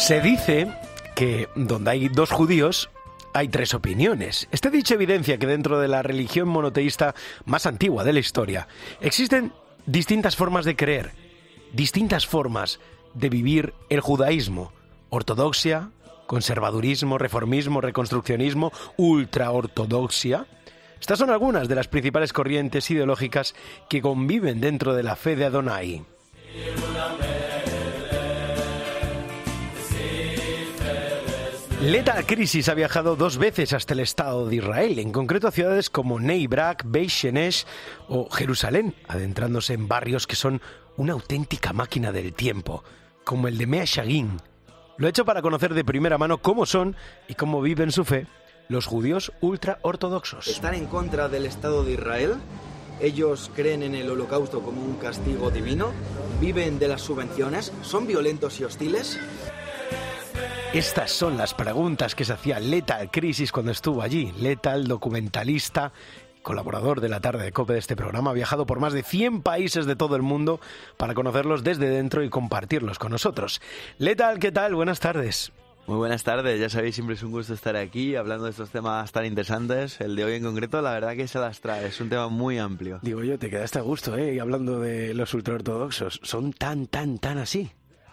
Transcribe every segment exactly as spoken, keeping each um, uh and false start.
Se dice que donde hay dos judíos hay tres opiniones. Este dicho evidencia que dentro de la religión monoteísta más antigua de la historia existen distintas formas de creer, distintas formas de vivir el judaísmo: ortodoxia, conservadurismo, reformismo, reconstruccionismo, ultraortodoxia. Estas son algunas de las principales corrientes ideológicas que conviven dentro de la fe de Adonai. Lethal Crisis ha viajado dos veces hasta el Estado de Israel, en concreto a ciudades como Bnei Brak, Beit Shemesh o Jerusalén, adentrándose en barrios que son una auténtica máquina del tiempo, como el de Mea Shearim. Lo ha hecho para conocer de primera mano cómo son y cómo viven su fe los judíos ultraortodoxos. Están en contra del Estado de Israel, ellos creen en el holocausto como un castigo divino, viven de las subvenciones, son violentos y hostiles. Estas son las preguntas que se hacía Lethal Crisis cuando estuvo allí. Lethal, documentalista, colaborador de la tarde de COPE de este programa, ha viajado por más de cien países de todo el mundo para conocerlos desde dentro y compartirlos con nosotros. Lethal, ¿qué tal? Buenas tardes. Muy buenas tardes, ya sabéis, siempre es un gusto estar aquí hablando de estos temas tan interesantes. El de hoy en concreto, la verdad que se las trae, es un tema muy amplio. Digo yo, te quedaste a gusto, ¿eh? Y hablando de los ultraortodoxos, ¿son tan, tan, tan así?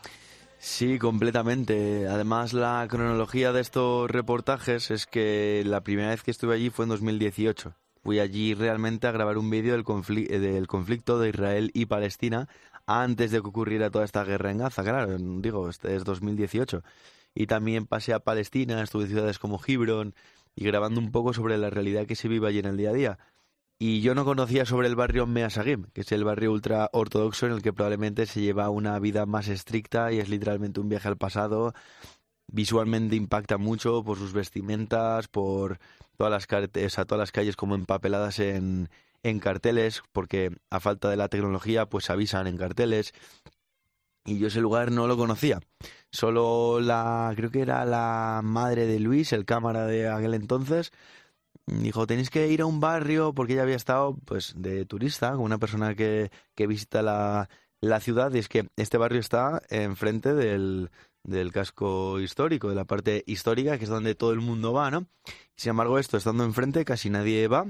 Sí, completamente. Además, la cronología de estos reportajes es que la primera vez que estuve allí fue en dos mil dieciocho. Fui allí realmente a grabar un vídeo del, confl- del conflicto de Israel y Palestina antes de que ocurriera toda esta guerra en Gaza. Claro, digo, este es dos mil dieciocho. Y también pasé a Palestina, estuve en ciudades como Hebrón y grabando un poco sobre la realidad que se vive allí en el día a día. Y yo no conocía sobre el barrio Mea Shearim, que es el barrio ultra ortodoxo en el que probablemente se lleva una vida más estricta y es literalmente un viaje al pasado. Visualmente impacta mucho por sus vestimentas, por todas las, car- o sea, todas las calles como empapeladas en, en carteles, porque a falta de la tecnología pues avisan en carteles. Y yo ese lugar no lo conocía. Solo la, creo que era la madre de Luis, el cámara de aquel entonces, dijo, tenéis que ir a un barrio, porque ella había estado pues de turista, como una persona que, que visita la, la ciudad, y es que este barrio está enfrente del, del casco histórico, de la parte histórica, que es donde todo el mundo va, ¿no? Sin embargo, esto, estando enfrente, casi nadie va,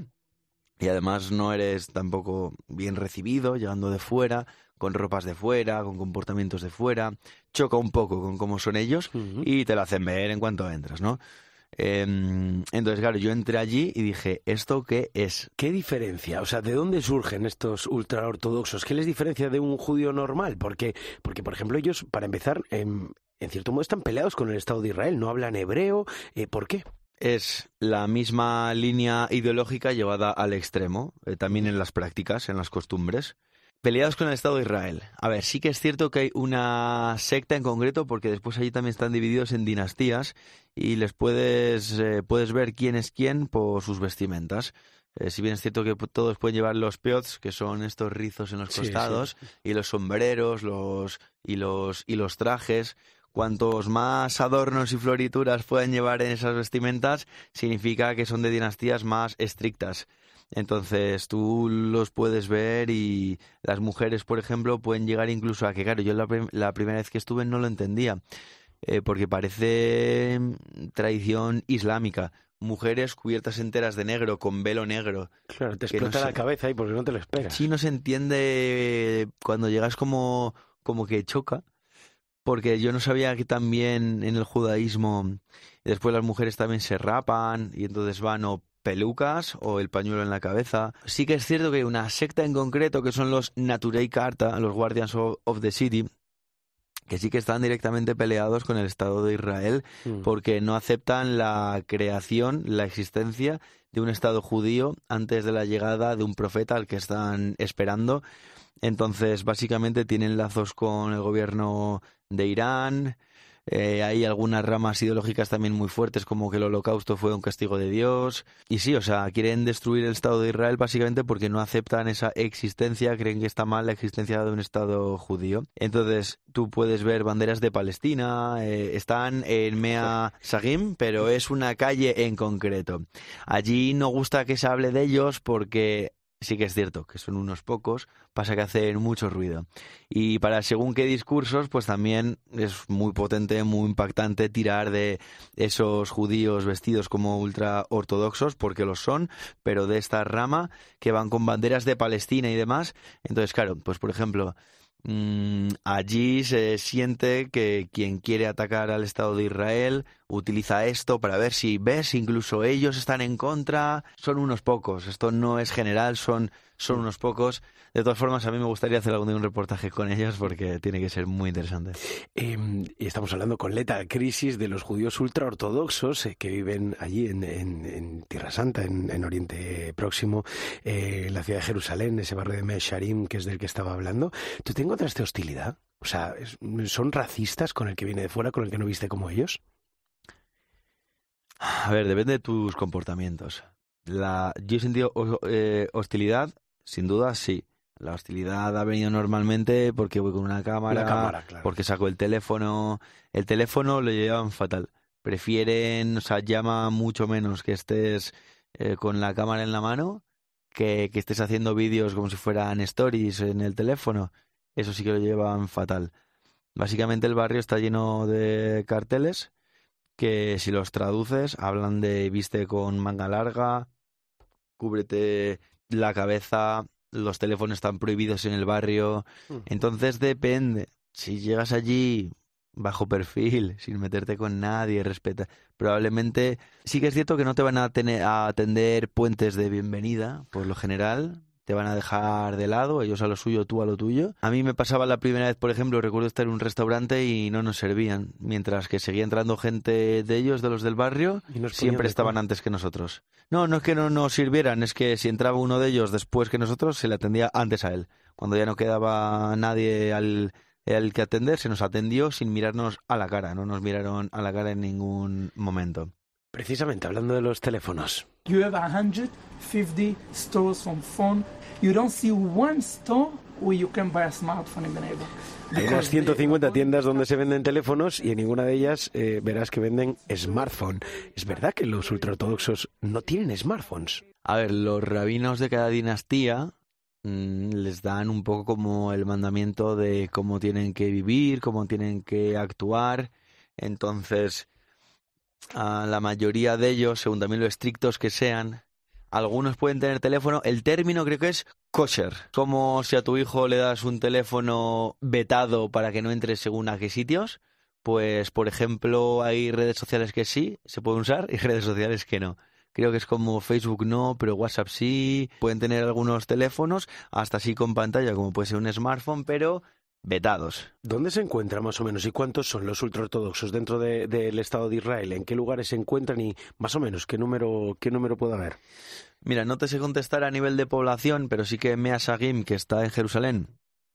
y además no eres tampoco bien recibido, llegando de fuera, con ropas de fuera, con comportamientos de fuera, choca un poco con cómo son ellos, uh-huh. Y te lo hacen ver en cuanto entras, ¿no? Eh, entonces, claro, yo entré allí y dije, ¿esto qué es? ¿Qué diferencia? O sea, ¿de dónde surgen estos ultraortodoxos? ¿Qué les diferencia de un judío normal? Porque, porque por ejemplo, ellos, para empezar, en, en cierto modo están peleados con el Estado de Israel, no hablan hebreo. Eh, ¿Por qué? Es la misma línea ideológica llevada al extremo, eh, también en las prácticas, en las costumbres. Peleados con el Estado de Israel. A ver, sí que es cierto que hay una secta en concreto, porque después allí también están divididos en dinastías y les puedes, eh, puedes ver quién es quién por sus vestimentas. Eh, si bien es cierto que todos pueden llevar los peots, que son estos rizos en los sí, costados, sí. y los sombreros los y los y los trajes. Cuantos más adornos y florituras puedan llevar en esas vestimentas, significa que son de dinastías más estrictas. Entonces tú los puedes ver y las mujeres, por ejemplo, pueden llegar incluso a que, claro, yo la, prim- la primera vez que estuve no lo entendía, eh, porque parece tradición islámica. Mujeres cubiertas enteras de negro, con velo negro. Claro, te explota no la se... cabeza ahí porque no te lo esperas. Sí, no se entiende cuando llegas como, como que choca, porque yo no sabía que también en el judaísmo después las mujeres también se rapan y entonces van o pelucas o el pañuelo en la cabeza. Sí que es cierto que hay una secta en concreto que son los Naturei Karta, los Guardians of, of the City, que sí que están directamente peleados con el Estado de Israel mm. porque no aceptan la creación, la existencia de un Estado judío antes de la llegada de un profeta al que están esperando. Entonces, básicamente tienen lazos con el gobierno de Irán. Eh, hay algunas ramas ideológicas también muy fuertes, como que el holocausto fue un castigo de Dios. Y sí, o sea, quieren destruir el Estado de Israel básicamente porque no aceptan esa existencia, creen que está mal la existencia de un Estado judío. Entonces, tú puedes ver banderas de Palestina, eh, están en Mea Shearim, pero es una calle en concreto. Allí no gusta que se hable de ellos porque sí que es cierto que son unos pocos, pasa que hacen mucho ruido. Y para según qué discursos, pues también es muy potente, muy impactante tirar de esos judíos vestidos como ultra ortodoxos, porque lo son, pero de esta rama que van con banderas de Palestina y demás. Entonces, claro, pues por ejemplo, mmm, allí se siente que quien quiere atacar al Estado de Israel utiliza esto para ver si, ves, incluso ellos están en contra. Son unos pocos, esto no es general, son, son unos pocos. De todas formas, a mí me gustaría hacer algún día un reportaje con ellos porque tiene que ser muy interesante. Eh, y estamos hablando con Letal Crisis de los judíos ultraortodoxos eh, que viven allí en, en, en Tierra Santa, en, en Oriente Próximo, eh, en la ciudad de Jerusalén, ese barrio de Mea Shearim, que es del que estaba hablando. ¿Tú te encontraste hostilidad? O sea, ¿son racistas con el que viene de fuera, con el que no viste como ellos? A ver, depende de tus comportamientos. La, yo he sentido eh, hostilidad, sin duda, sí. La hostilidad ha venido normalmente porque voy con una cámara, una cámara claro. Porque saco el teléfono. El teléfono lo llevan fatal. Prefieren, o sea, llama mucho menos que estés eh, con la cámara en la mano que, que estés haciendo vídeos como si fueran stories en el teléfono. Eso sí que lo llevan fatal. Básicamente el barrio está lleno de carteles que si los traduces hablan de viste con manga larga, cúbrete la cabeza, los teléfonos están prohibidos en el barrio. Entonces depende. Si llegas allí bajo perfil, sin meterte con nadie, respeta, probablemente sí que es cierto que no te van a, tener, a atender puentes de bienvenida, por lo general. Te van a dejar de lado, ellos a lo suyo, tú a lo tuyo. A mí me pasaba la primera vez, por ejemplo, recuerdo estar en un restaurante y no nos servían, mientras que seguía entrando gente de ellos, de los del barrio, siempre estaban antes que nosotros. No, no es que no nos sirvieran, es que si entraba uno de ellos después que nosotros, se le atendía antes a él. Cuando ya no quedaba nadie al, al que atender, se nos atendió sin mirarnos a la cara, no nos miraron a la cara en ningún momento. Precisamente, hablando de los teléfonos. You have one hundred fifty stores on phone. You don't see one store where you can buy a smartphone in the neighborhood. Hay unas ciento cincuenta tiendas donde se venden teléfonos y en ninguna de ellas eh, verás que venden smartphone. ¿Es verdad que los ultraortodoxos no tienen smartphones? A ver, los rabinos de cada dinastía mmm, les dan un poco como el mandamiento de cómo tienen que vivir, cómo tienen que actuar. Entonces, a la mayoría de ellos, según también lo estrictos que sean, algunos pueden tener teléfono. El término creo que es kosher. Como si a tu hijo le das un teléfono vetado para que no entre según a qué sitios. Pues, por ejemplo, hay redes sociales que sí se pueden usar y redes sociales que no. Creo que es como Facebook no, pero WhatsApp sí. Pueden tener algunos teléfonos, hasta así con pantalla, como puede ser un smartphone, pero vetados. ¿Dónde se encuentran más o menos y cuántos son los ultraortodoxos dentro de, del Estado de Israel? ¿En qué lugares se encuentran y más o menos qué número, qué número puede haber? Mira, no te sé contestar a nivel de población, pero sí que Mea Shearim, que está en Jerusalén,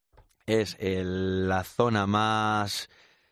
es el, la zona más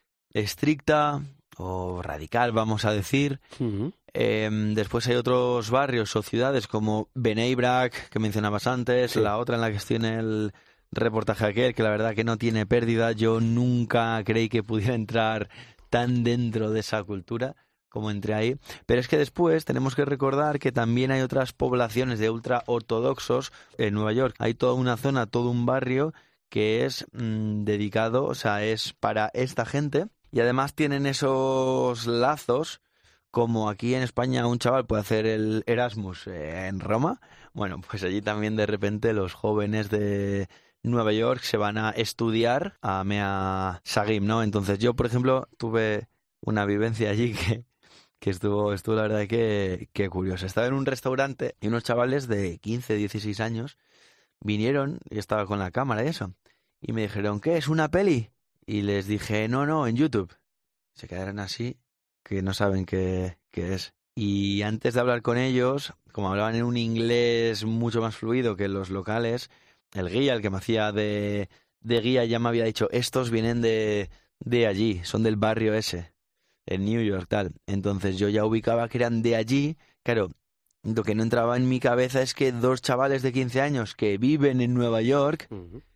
estricta o radical, vamos a decir. Uh-huh. Eh, después hay otros barrios o ciudades como Bnei Brak, que mencionabas antes, sí. La otra en la que estoy en el reportaje aquel, que la verdad que no tiene pérdida. Yo nunca creí que pudiera entrar tan dentro de esa cultura como entré ahí. Pero es que después tenemos que recordar que también hay otras poblaciones de ultraortodoxos en Nueva York. Hay toda una zona, todo un barrio que es mmm, dedicado, o sea, es para esta gente. Y además tienen esos lazos, como aquí en España un chaval puede hacer el Erasmus en Roma. Bueno, pues allí también de repente los jóvenes de Nueva York se van a estudiar a Mea Shearim, ¿no? Entonces yo, por ejemplo, tuve una vivencia allí que, que estuvo, estuvo la verdad que, que curiosa. Estaba en un restaurante y unos chavales de quince, dieciséis años vinieron, y estaba con la cámara y eso, y me dijeron, ¿qué es una peli? Y les dije, no, no, en YouTube. Se quedaron así, que no saben qué, qué es. Y antes de hablar con ellos, como hablaban en un inglés mucho más fluido que los locales, el guía, el que me hacía de, de guía, ya me había dicho, estos vienen de, de allí, son del barrio ese, en New York, tal. Entonces yo ya ubicaba que eran de allí. Claro, lo que no entraba en mi cabeza es que dos chavales de quince años que viven en Nueva York, uh-huh.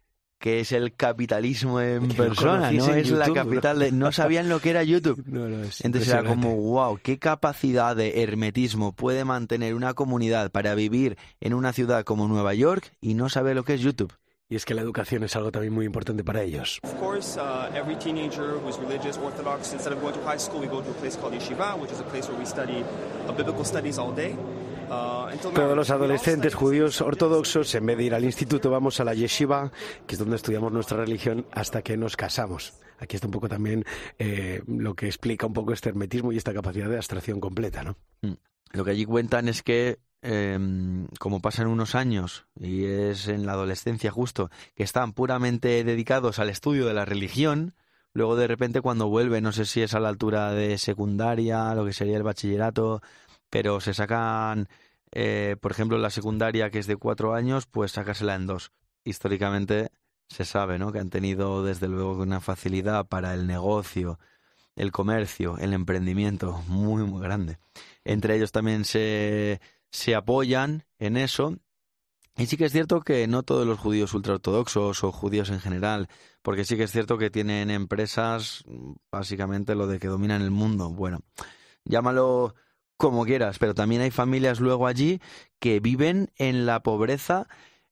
que es el capitalismo en Que persona, no no es YouTube, la capital de... No sabían lo que era YouTube. No, no, es Entonces era como, impresionante. wow, qué capacidad de hermetismo puede mantener una comunidad para vivir en una ciudad como Nueva York y no saber lo que es YouTube. Y es que la educación es algo también muy importante para ellos. Of course, uh, every teenager who's religious, Orthodox, instead of going to high school, we go to a place called yeshiva, which is a place where we study uh, biblical studies all day. Uh, until Todos marriage. los We all adolescentes study judíos subjects. ortodoxos, en vez de ir al instituto, vamos a la yeshiva, que es donde estudiamos nuestra religión hasta que nos casamos. Aquí está un poco también eh, lo que explica un poco este hermetismo y esta capacidad de abstracción completa, ¿no? Lo que allí cuentan es que, eh, como pasan unos años, y es en la adolescencia justo, que están puramente dedicados al estudio de la religión, luego de repente cuando vuelven, no sé si es a la altura de secundaria, lo que sería el bachillerato, pero se sacan, eh, por ejemplo, la secundaria que es de cuatro años, pues sacársela en dos. Históricamente se sabe, ¿no?, que han tenido desde luego una facilidad para el negocio, el comercio, el emprendimiento muy, muy grande. Entre ellos también se, se apoyan en eso. Y sí que es cierto que no todos los judíos ultraortodoxos o judíos en general, porque sí que es cierto que tienen empresas, básicamente lo de que dominan el mundo. Bueno, llámalo como quieras, pero también hay familias luego allí que viven en la pobreza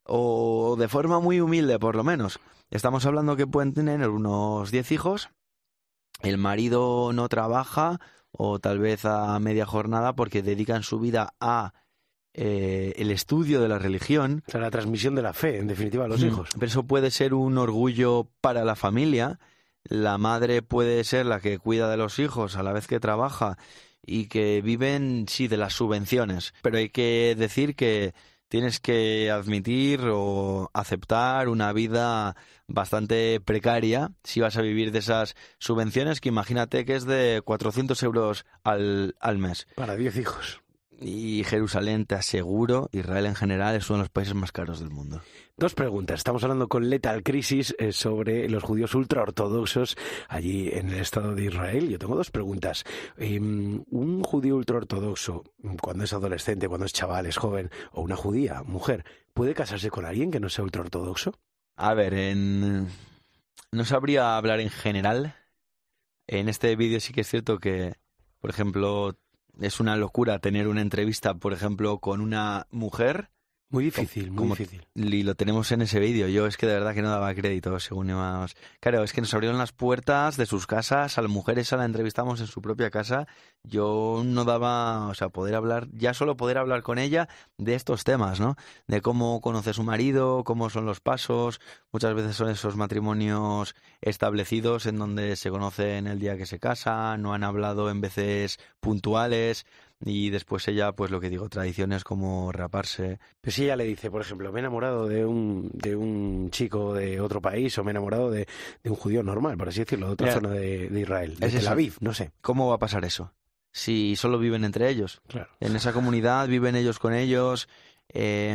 o de forma muy humilde, por lo menos. Estamos hablando que pueden tener unos diez hijos, el marido no trabaja o tal vez a media jornada porque dedican su vida a eh, el estudio de la religión. O sea, la transmisión de la fe, en definitiva, a los Mm, hijos. Pero eso puede ser un orgullo para la familia. La madre puede ser la que cuida de los hijos a la vez que trabaja y que viven, sí, de las subvenciones. Pero hay que decir que tienes que admitir o aceptar una vida bastante precaria si vas a vivir de esas subvenciones, que imagínate que es de cuatrocientos euros al, al mes. Para diez hijos. Y Jerusalén, te aseguro, Israel en general, es uno de los países más caros del mundo. Dos preguntas. Estamos hablando con Lethal Crisis eh, sobre los judíos ultraortodoxos allí en el Estado de Israel. Yo tengo dos preguntas. Eh, un judío ultraortodoxo, cuando es adolescente, cuando es chaval, es joven, o una judía, mujer, ¿puede casarse con alguien que no sea ultraortodoxo? A ver, en... no sabría hablar en general. En este vídeo sí que es cierto que, por ejemplo, es una locura tener una entrevista, por ejemplo, con una mujer. Muy difícil, muy Como- difícil. Y lo tenemos en ese vídeo. Yo es que de verdad que no daba crédito, según íbamos. Claro, es que nos abrieron las puertas de sus casas, a la mujer esa la entrevistamos en su propia casa. Yo no daba, o sea, poder hablar, ya solo poder hablar con ella de estos temas, ¿no? De cómo conoce a su marido, cómo son los pasos. Muchas veces son esos matrimonios establecidos en donde se conocen el día que se casan, no han hablado en veces puntuales. Y después ella, pues lo que digo, tradiciones como raparse. Pues si ella le dice, por ejemplo, me he enamorado de un, de un chico de otro país o me he enamorado de, de un judío normal, por así decirlo, de otra Mira, zona de, de Israel, de es Tel eso. Aviv, no sé. ¿Cómo va a pasar eso? Si solo viven entre ellos. Claro. En esa comunidad viven ellos con ellos. Eh,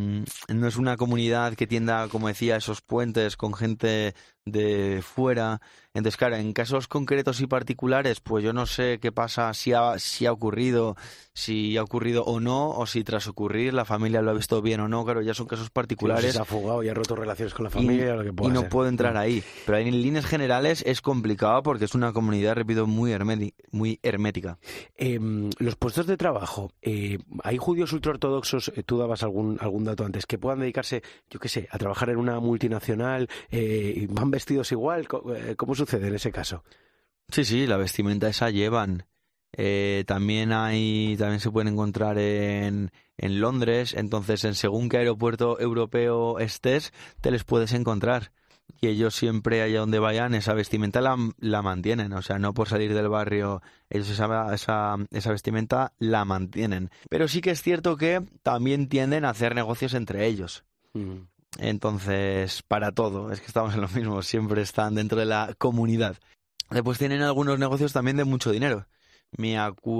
no es una comunidad que tienda, como decía, esos puentes con gente de fuera. Entonces, claro, en casos concretos y particulares, pues yo no sé qué pasa, si ha, si ha ocurrido, si ha ocurrido o no, o si tras ocurrir la familia lo ha visto bien o no. Claro, ya son casos Si particulares. se ha fugado y ha roto relaciones con la Y, familia, lo que y pueda no ser. puedo entrar ahí. Pero en líneas generales es complicado porque es una comunidad, repito, muy, hermeti- muy hermética. Eh, los puestos de trabajo, eh, ¿hay judíos ultraortodoxos, eh, tú dabas algún, algún dato antes, que puedan dedicarse, yo qué sé, a trabajar en una multinacional eh, y van vestidos igual? Co- eh, ¿Cómo sucede en ese caso? Sí, sí, la vestimenta esa llevan. Eh, también hay, también se pueden encontrar en, en Londres, entonces en según qué aeropuerto europeo estés, te les puedes encontrar. Y ellos siempre, allá donde vayan, esa vestimenta la, la mantienen. O sea, no por salir del barrio, ellos esa, esa, esa vestimenta la mantienen. Pero sí que es cierto que también tienden a hacer negocios entre ellos. Mm. Entonces, para todo, es que estamos en lo mismo, siempre están dentro de la comunidad. Después tienen algunos negocios también de mucho dinero. Me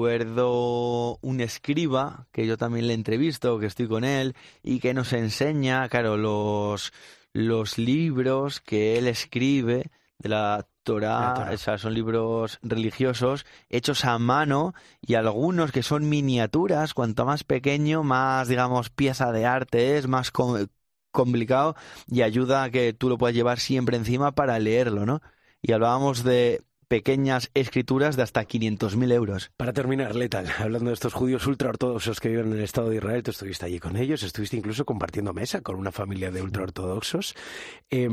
acuerdo un escriba, que yo también le entrevisto, que estoy con él, y que nos enseña, claro, los, los libros que él escribe de la Torá, La Torá. o sea, son libros religiosos hechos a mano y algunos que son miniaturas, cuanto más pequeño, más, digamos, pieza de arte es, más co- complicado y ayuda a que tú lo puedas llevar siempre encima para leerlo, ¿no? Y hablábamos de pequeñas escrituras de hasta quinientos mil euros. Para terminar, Lethal, hablando de estos judíos ultraortodoxos que viven en el Estado de Israel, tú estuviste allí con ellos, estuviste incluso compartiendo mesa con una familia de ultraortodoxos. Eh,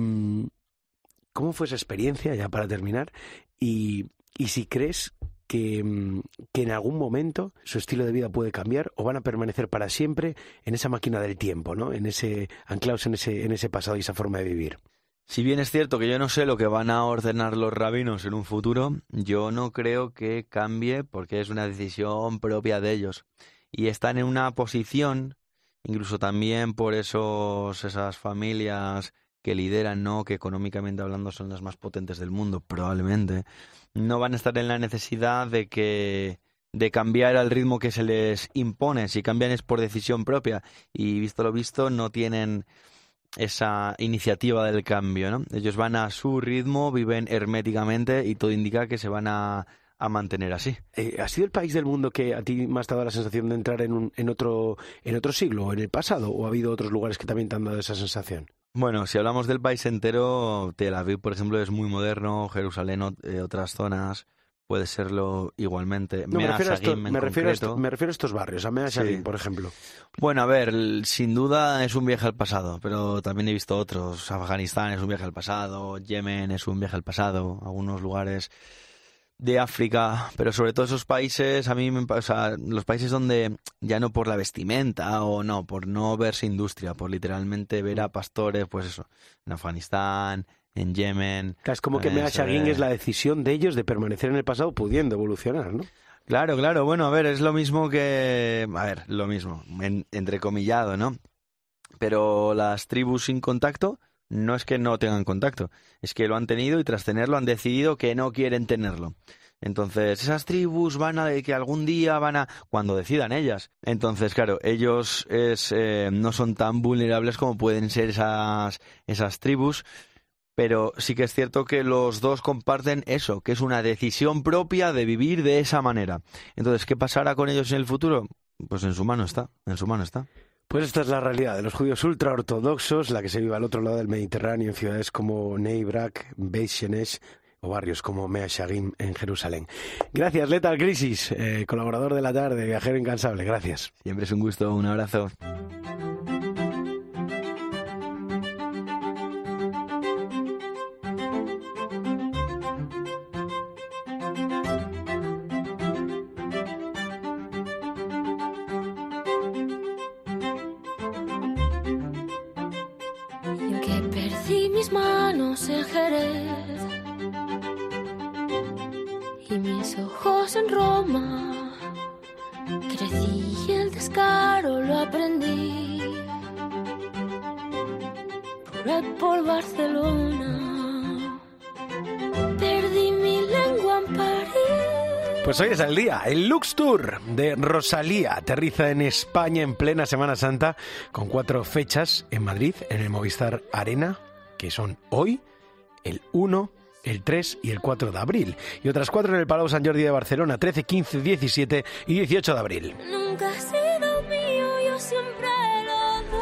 ¿Cómo fue esa experiencia, ya para terminar? Y, y si crees que, que en algún momento su estilo de vida puede cambiar o van a permanecer para siempre en esa máquina del tiempo, ¿no? En ese, anclados en ese, en ese pasado y esa forma de vivir. Si bien es cierto que yo no sé lo que van a ordenar los rabinos en un futuro, yo no creo que cambie porque es una decisión propia de ellos. Y están en una posición, incluso también por esos, esas familias que lideran, ¿no? Que económicamente hablando son las más potentes del mundo, probablemente, no van a estar en la necesidad de que de cambiar al ritmo que se les impone. Si cambian es por decisión propia y visto lo visto no tienen esa iniciativa del cambio, ¿no? Ellos van a su ritmo, viven herméticamente y todo indica que se van a, a mantener así. Eh, ¿Ha sido el país del mundo que a ti me has dado la sensación de entrar en, un, en, otro, en otro siglo o en el pasado? ¿O ha habido otros lugares que también te han dado esa sensación? Bueno, si hablamos del país entero, Tel Aviv, por ejemplo, es muy moderno, Jerusalén, eh, otras zonas, puede serlo igualmente. No, me, refiero a, esto, Shagim, me, refiero a esto, concreto. me refiero a estos barrios, a Mea Shagim, sí. Por ejemplo. Bueno, a ver, sin duda es un viaje al pasado, pero también he visto otros. Afganistán es un viaje al pasado, Yemen es un viaje al pasado, algunos lugares de África, pero sobre todo esos países, a mí me, o sea, los países donde ya no por la vestimenta o no, por no verse industria, por literalmente ver a pastores, pues eso, en Afganistán, en Yemen. Claro, es como que Mea Shagim es la decisión de ellos de permanecer en el pasado pudiendo evolucionar, ¿no? Claro, claro, bueno, a ver, es lo mismo que, a ver, lo mismo, en, entrecomillado, ¿no? Pero las tribus sin contacto no es que no tengan contacto, es que lo han tenido y tras tenerlo han decidido que no quieren tenerlo. Entonces, esas tribus van a, que algún día van a, cuando decidan ellas. Entonces, claro, ellos es, eh, no son tan vulnerables como pueden ser esas, esas tribus, pero sí que es cierto que los dos comparten eso, que es una decisión propia de vivir de esa manera. Entonces, ¿qué pasará con ellos en el futuro? Pues en su mano está, en su mano está. Pues esta es la realidad de los judíos ultraortodoxos, la que se vive al otro lado del Mediterráneo, en ciudades como Bnei Brak, Beit Shemesh o barrios como Mea Shagim en Jerusalén. Gracias, Lethal Crisis, eh, colaborador de la tarde, viajero incansable. Gracias. Siempre es un gusto, un abrazo. En Jerez y mis ojos en Roma, crecí y el descaro lo aprendí por ahí por Barcelona, perdí mi lengua en París. Pues hoy es el día, el Lux Tour de Rosalía aterriza en España en plena Semana Santa con cuatro fechas en Madrid, en el Movistar Arena, que son hoy, el uno, el tres y el cuatro de abril. Y otras cuatro en el Palau Sant Jordi de Barcelona, trece, quince, diecisiete y dieciocho de abril. Nunca ha sido mío, yo siempre lo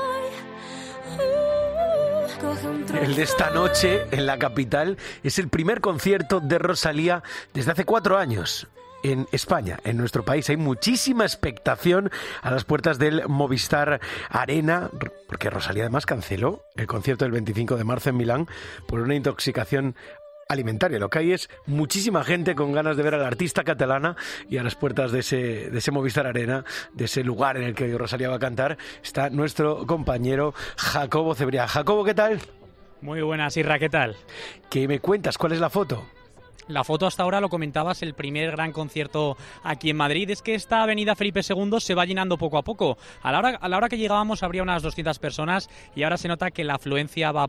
doy. Uh, coge un trozo. El de esta noche en la capital es el primer concierto de Rosalía desde hace cuatro años. En España, en nuestro país, hay muchísima expectación a las puertas del Movistar Arena, porque Rosalía además canceló el concierto del veinticinco de marzo en Milán por una intoxicación alimentaria. Lo que hay es muchísima gente con ganas de ver a la artista catalana, y a las puertas de ese, de ese Movistar Arena, de ese lugar en el que Rosalía va a cantar, está nuestro compañero Jacobo Cebrián. Jacobo, ¿qué tal? Muy buenas, Isra, ¿qué tal? ¿Qué me cuentas? ¿Cuál es la foto? La foto hasta ahora, lo comentabas, el primer gran concierto aquí en Madrid, es que esta avenida Felipe segundo se va llenando poco a poco. A la hora, a la hora que llegábamos habría unas doscientas personas y ahora se nota que la afluencia va